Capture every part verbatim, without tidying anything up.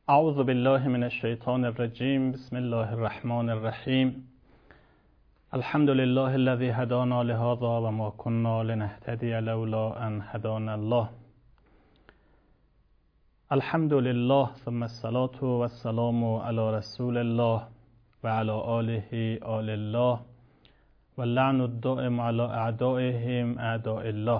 اعوذ بالله من الشیطان الرجیم. بسم الله الرحمن الرحیم. الحمد لله الذي هدانا لهذا وما كنا لنهتدي لولا ان هدانا الله. الحمد لله ثم الصلاة والسلام على رسول الله وعلى آله آل الله واللعن الدائم على اعدائهم اعداء الله.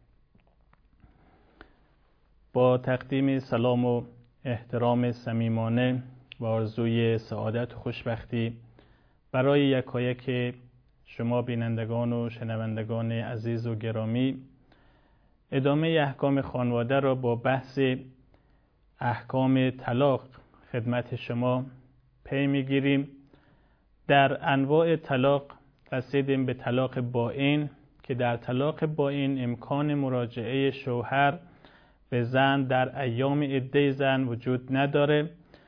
با تقدیم سلام و احترام صمیمانه و آرزوی سعادت و خوشبختی برای یکایک شما بینندگان و شنوندگان عزیز و گرامی، ادامه احکام خانواده را با بحث احکام طلاق خدمت شما پی میگیریم. در انواع طلاق رسیدیم به طلاق بائن که در طلاق بائن امکان مراجعه شوهر به زن در ایام عده زن وجود نداره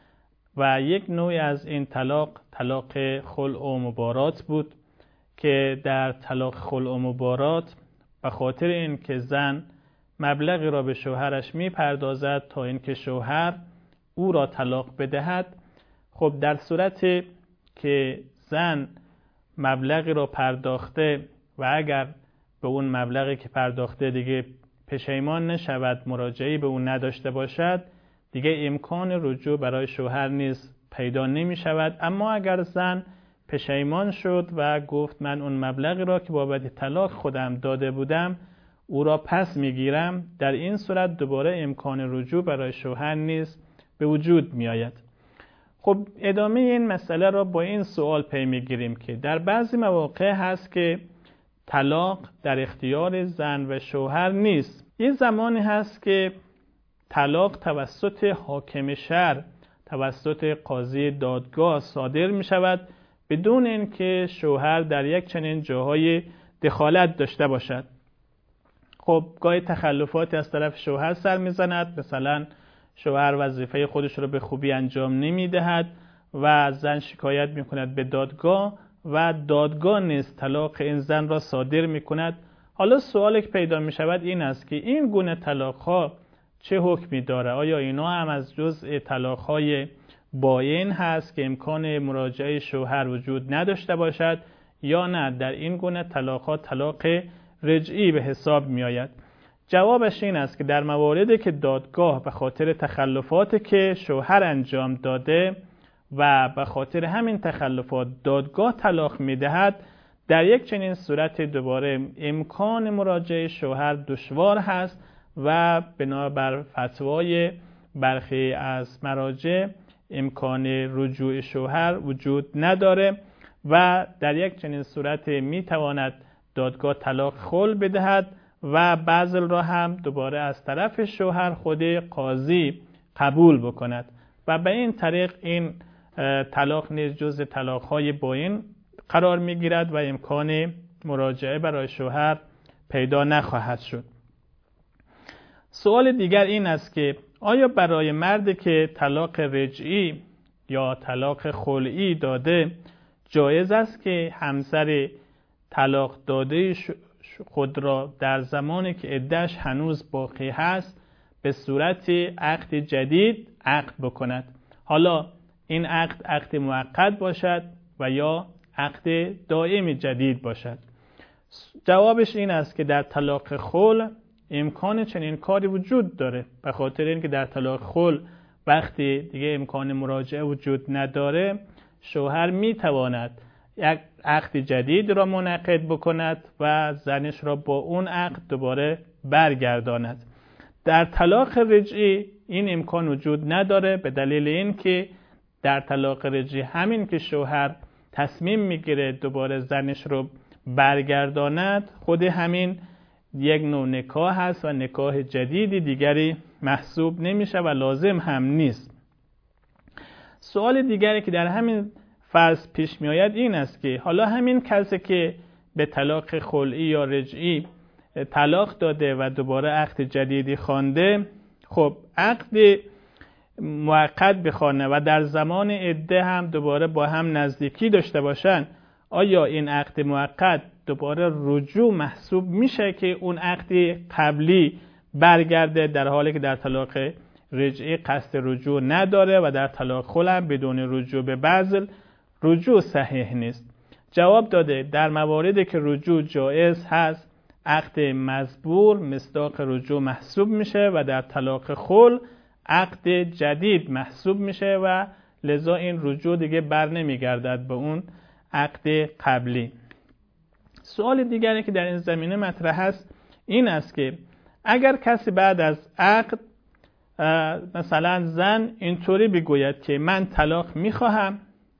و یک نوع از این طلاق طلاق خلع و مبارات بود که در طلاق خلع و مبارات به خاطر اینکه زن مبلغی را به شوهرش میپردازد تا اینکه شوهر او را طلاق بدهد، خب در صورت که زن مبلغی را پرداخته و اگر به اون مبلغی که پرداخته دیگه پشیمان نشود، مراجعه‌ای به اون نداشته باشد، دیگه امکان رجوع برای شوهر نیز پیدا نمی شود. اما اگر زن پشیمان شد و گفت من اون مبلغی را که بابت طلاق خودم داده بودم او را پس میگیرم، در این صورت دوباره امکان رجوع برای شوهر نیز به وجود می آید. خب ادامه این مسئله را با این سوال پی میگیریم که در بعضی مواقع هست که طلاق در اختیار زن و شوهر نیست. این زمانی هست که طلاق توسط حاکم شرع، توسط قاضی دادگاه صادر می شود بدون اینکه شوهر در یک چنین جاهای دخالت داشته باشد. خب گاهی تخلفات از طرف شوهر سر می زند، مثلا شوهر وظیفه خودش را به خوبی انجام نمی دهد و زن شکایت می کند به دادگاه و دادگاه نیز طلاق این زن را صادر می کند. حالا سوالی که پیدا می شود این است که این گونه طلاق ها چه حکمی داره؟ آیا اینا هم از جزء طلاق های بائن هست که امکان مراجعه شوهر وجود نداشته باشد یا نه در این گونه طلاق ها طلاق رجعی به حساب می آید؟ جوابش این است که در مواردی که دادگاه به خاطر تخلفاتی که شوهر انجام داده و به خاطر همین تخلفات دادگاه طلاق میدهد، در یک چنین صورت دوباره امکان مراجعه شوهر دشوار هست و بنابر فتوای برخی از مراجع امکان رجوع شوهر وجود نداره و در یک چنین صورت میتواند دادگاه طلاق خلع بدهد و بعضل را هم دوباره از طرف شوهر خود قاضی قبول بکند و به این طریق این طلاق نیز جزء طلاق‌های بائن قرار می‌گیرد و امکان مراجعه برای شوهر پیدا نخواهد شد. سوال دیگر این است که آیا برای مردی که طلاق رجعی یا طلاق خلعی داده جایز است که همسر طلاق داده خود را در زمانی که عده‌اش هنوز باقی هست به صورت عقد جدید عقد بکند؟ حالا این عقد عقد موقت باشد و یا عقد دائم جدید باشد؟ جوابش این است که در طلاق خلع امکان چنین کاری وجود داره، به خاطر اینکه در طلاق خلع وقتی دیگه امکان مراجعه وجود نداره شوهر میتواند یک عقد جدید را منعقد بکند و زنش را با اون عقد دوباره برگرداند. در طلاق رجعی این امکان وجود نداره به دلیل اینکه در طلاق رجعی همین که شوهر تصمیم میگیره دوباره زنش رو برگرداند خود همین یک نوع نکاح هست و نکاح جدیدی دیگری محسوب نمیشه و لازم هم نیست. سوال دیگری که در همین فرض پیش میآید این است که حالا همین کسی که به طلاق خلعی یا رجعی طلاق داده و دوباره عقد جدیدی خوانده، خب عقد موقت بخوانه و در زمان عده هم دوباره با هم نزدیکی داشته باشن، آیا این عقد موقت دوباره رجوع محسوب میشه که اون عقد قبلی برگرده در حالی که در طلاق رجعی قصد رجوع نداره و در طلاق خلع بدون رجوع به بذل رجوع صحیح نیست. جواب داده در مواردی که رجوع جایز هست عقد مزبور مصداق رجوع محسوب میشه و در طلاق خلع عقد جدید محسوب میشه و لذا این رجوع دیگه بر نمیگردد به اون عقد قبلی. سوال دیگری که در این زمینه مطرح است این است که اگر کسی بعد از عقد مثلا زن اینطوری بگوید که من طلاق میخواهم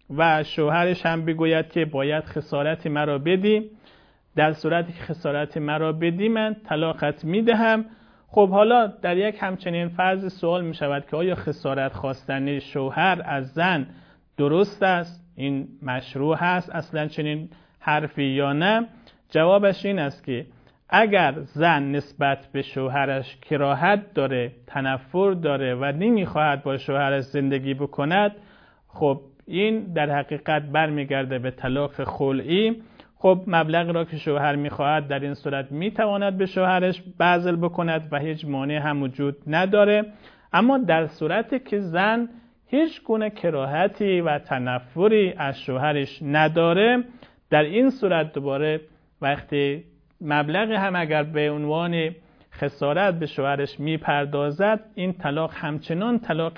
و شوهرش هم بگوید که باید خسارت مرا بدی، در صورتی که خسارت مرا بدی من طلاقت میدهم. خب حالا در یک همچنین فرض سوال می شود که آیا خسارت خواستن شوهر از زن درست است؟ این مشروع هست اصلا چنین حرفی یا نه؟ جوابش این است که اگر زن نسبت به شوهرش کراهت داره، تنفر داره و نمیخواهد با شوهرش زندگی بکند، خب این در حقیقت برمیگرده به طلاق خلعی. خب مبلغ را که شوهر میخواهد در این صورت میتواند به شوهرش بذل بکند و هیچ مانع هم وجود نداره. اما در صورتی که زن هیچ گونه کراهتی و تنفری از شوهرش نداره، در این صورت دوباره وقتی مبلغ هم اگر به عنوان خسارت به شوهرش میپردازد، این طلاق همچنان طلاق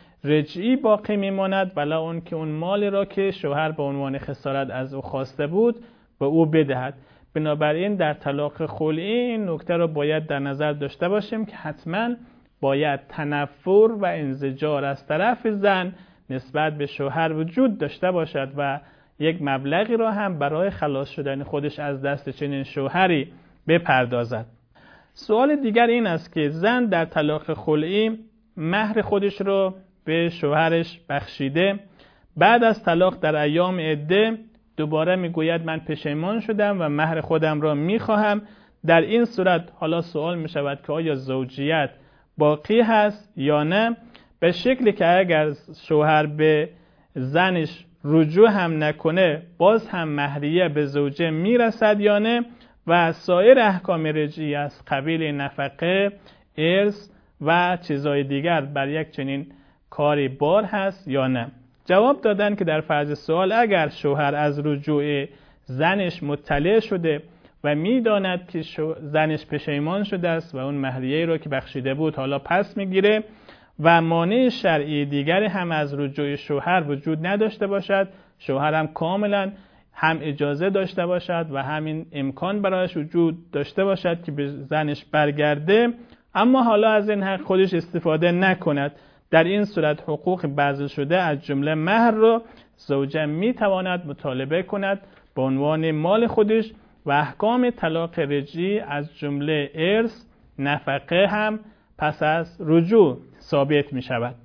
رجعی باقی میماند ولی اون که اون مال را که شوهر به عنوان خسارت از او خواسته بود به او بدهد. بنابراین در طلاق خلعی این نکته را باید در نظر داشته باشیم که حتما باید تنفر و انزجار از طرف زن نسبت به شوهر وجود داشته باشد و یک مبلغی را هم برای خلاص شدن خودش از دست چنین شوهری بپردازد. سوال دیگر این است که زن در طلاق خلعی مهر خودش را به شوهرش بخشیده، بعد از طلاق در ایام عده دوباره میگوید من پشیمان شدم و مهر خودم را میخواهم. در این صورت حالا سوال میشود که آیا زوجیت باقی هست یا نه؟ به شکلی که اگر شوهر به زنش رجوع هم نکنه باز هم مهریه به زوجه میرسد یا نه؟ و سایر احکام رجعی از قبیل نفقه، ارث و چیزهای دیگر بر یک چنین کاری بار هست یا نه؟ جواب دادن که در فرض سوال اگر شوهر از رجوع زنش مطلع شده و میداند که زنش پشیمان شده است و اون مهریه رو که بخشیده بود حالا پس میگیره و مانع شرعی دیگری هم از رجوع شوهر وجود نداشته باشد، شوهر هم کاملا هم اجازه داشته باشد و همین امکان برایش وجود داشته باشد که به زنش برگرده، اما حالا از این حق خودش استفاده نکند، در این صورت حقوق بذل شده از جمله مهر رو زوجه میتواند مطالبه کند به عنوان مال خودش و احکام طلاق رجعی از جمله ارث، نفقه هم پس از رجوع ثابت می شود.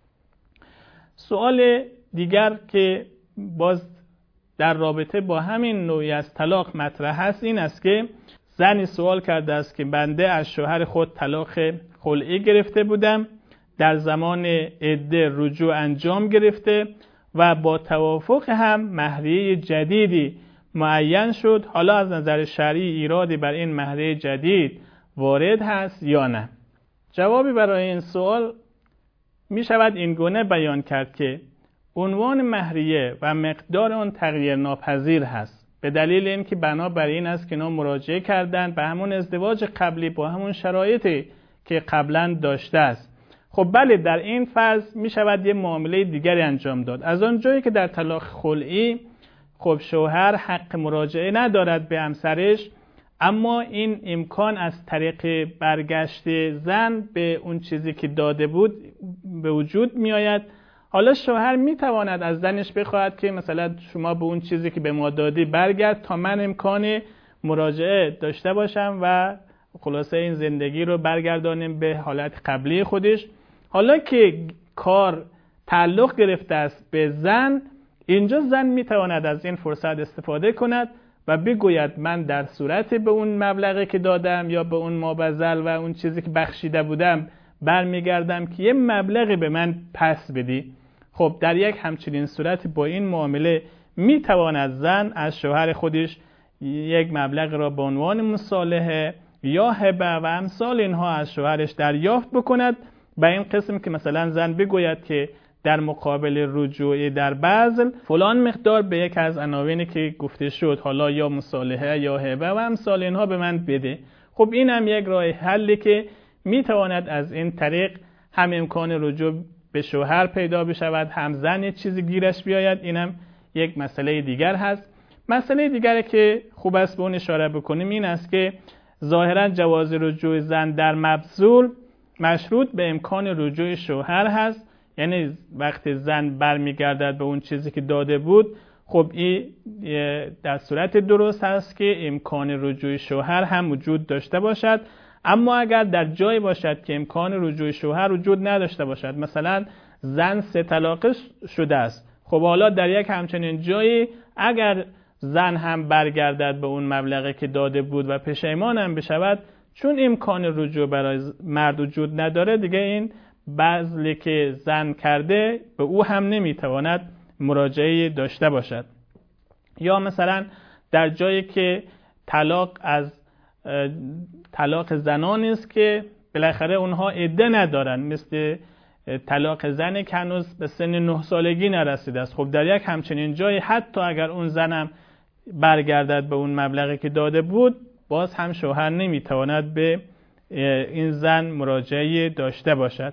سوال دیگر که باز در رابطه با همین نوعی از طلاق مطرح است این است که زنی سوال کرده است که بنده از شوهر خود طلاق خلعی گرفته بودم، در زمان عده رجوع انجام گرفته و با توافق هم مهریه جدیدی معین شد، حالا از نظر شرعی ایرادی بر این مهریه جدید وارد هست یا نه؟ جوابی برای این سوال می شود این گونه بیان کرد که عنوان مهریه و مقدار آن تغییر ناپذیر هست، به دلیل اینکه بنا بر این است که اینا مراجعه کردن به همون ازدواج قبلی با همون شرایطی که قبلا داشته است. خب بله، در این فرض می شود یه معامله دیگری انجام داد. از آن جایی که در طلاق خلعی خب شوهر حق مراجعه ندارد به همسرش، اما این امکان از طریق برگشت زن به اون چیزی که داده بود به وجود می آید. حالا شوهر می تواند از زنش بخواهد که مثلا شما به اون چیزی که به ما دادی برگرد تا من امکان مراجعه داشته باشم و خلاصه این زندگی رو برگردانیم به حالت قبلی خودش. حالا که کار تعلق گرفته است به زن، اینجا زن می تواند از این فرصت استفاده کند و بگوید من در صورت به اون مبلغی که دادم یا به اون مابذل و اون چیزی که بخشیده بودم برمیگردم که یه مبلغی به من پس بدی. خب در یک همچنین صورت با این معامله می تواند زن از شوهر خودش یک مبلغ را به عنوان مصالحه یا هبه و امثال اینها از شوهرش دریافت بکند و این قسم که مثلا زن بگوید که در مقابل رجوع در بذل فلان مقدار به یک از عناوینی که گفته شد، حالا یا مصالحه یا هبه و امثال اینها به من بده. خب این هم یک راه حلی که میتواند از این طریق هم امکان رجوع به شوهر پیدا بشود، هم زن چیزی گیرش بیاید. اینم یک مسئله دیگر هست. مسئله دیگری که خوب است به اون اشاره بکنیم این است که ظاهرا جواز رجوع زن در مبذول مشروط به امکان رجوع شوهر هست. یعنی وقتی زن برمیگردد به اون چیزی که داده بود، خب این در صورت درست هست که امکان رجوع شوهر هم وجود داشته باشد. اما اگر در جایی باشد که امکان رجوع شوهر وجود نداشته باشد، مثلا زن سه طلاقه شده است، خب حالا در یک همچنین جایی اگر زن هم برگردد به اون مبلغی که داده بود و پشیمان هم بشود، چون امکان رجوع برای مرد وجود نداره، دیگه این بذلی که زن کرده به او هم نمیتواند مراجعه داشته باشد. یا مثلا در جایی که طلاق از طلاق زنان است که بالاخره اونها عده ندارن، مثل طلاق زنی که هنوز به سن نه سالگی نرسیده است، خب در یک همچنین جایی حتی اگر اون زنم برگردد به اون مبلغی که داده بود، باز هم شوهر نمیتواند به این زن مراجعه داشته باشد.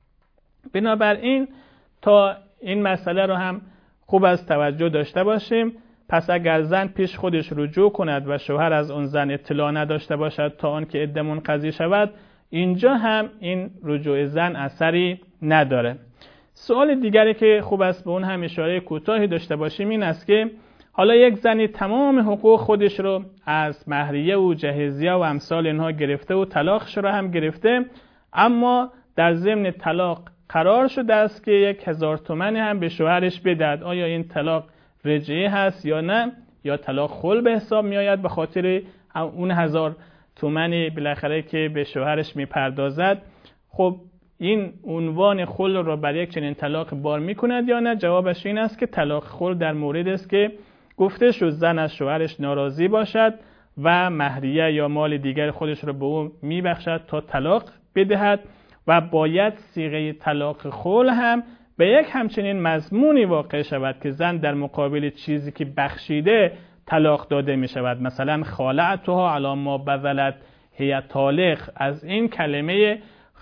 بنابراین تا این مسئله رو هم خوب از توجه داشته باشیم. پس اگر زن پیش خودش رجوع کند و شوهر از اون زن اطلاع نداشته باشد تا آنکه عده منقضی شود، اینجا هم این رجوع زن اثری نداره. سوال دیگری که خوب است به اون هم اشاره کوتاهی داشته باشیم این است که حالا یک زنی تمام حقوق خودش رو از مهریه و جهیزیه و امثال اینها گرفته و طلاقش رو هم گرفته، اما در ضمن طلاق قرار شده است که یک هزار تومانی هم به شوهرش بدهد. آیا این طلاق رجعی هست یا نه، یا طلاق خلع به حساب می آید به خاطر اون هزار تومانی بالاخره که به شوهرش می پردازد؟ خب این عنوان خلع رو بر یک چنین طلاق بار می کند یا نه؟ جوابش این است که طلاق خلع در مورد است که گفته شد زن از شوهرش ناراضی باشد و مهریه یا مال دیگر خودش رو به او می بخشد تا طلاق بدهد و باید صیغه طلاق خلع هم به یک همچنین مضمونی واقع شود که زن در مقابل چیزی که بخشیده طلاق داده می شود. مثلا خالعتها علی ما بذلت هی طالق، از این کلمه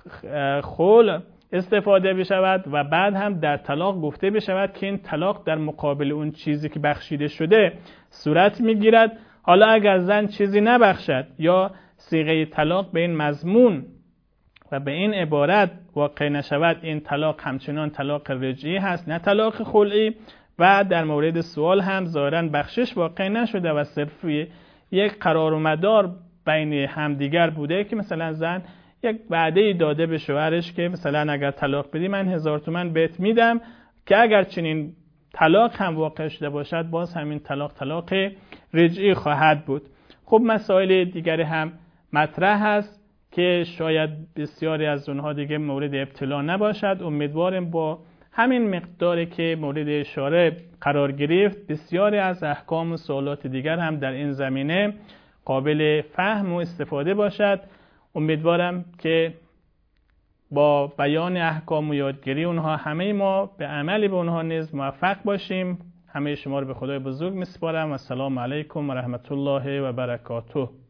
خلع استفاده بشود و بعد هم در طلاق گفته بشود که این طلاق در مقابل اون چیزی که بخشیده شده صورت می گیرد. حالا اگر زن چیزی نبخشد یا صیغه طلاق به این مضمون و به این عبارت واقع نشود، این طلاق همچنان طلاق رجعی هست نه طلاق خلعی. و در مورد سوال هم ظاهراً بخشش واقع نشده و صرف یک قرار و مدار بین همدیگر بوده که مثلا زن یک وعده داده به شوهرش که مثلا اگر طلاق بدی من هزار تومن بهت میدم، که اگر چنین طلاق هم واقع شده باشد باز همین طلاق طلاق رجعی خواهد بود. خب مسائل دیگری هم مطرح هست که شاید بسیاری از اونها دیگه مورد ابتلا نباشد. امیدوارم با همین مقداری که مورد اشاره قرار گرفت بسیاری از احکام و سوالات دیگر هم در این زمینه قابل فهم و استفاده باشد. امیدوارم که با بیان احکام و یادگیری اونها همه ما به عملی به اونها نیز موفق باشیم. همه شما رو به خدای بزرگ میسپارم. السلام علیکم و رحمت الله و برکاته.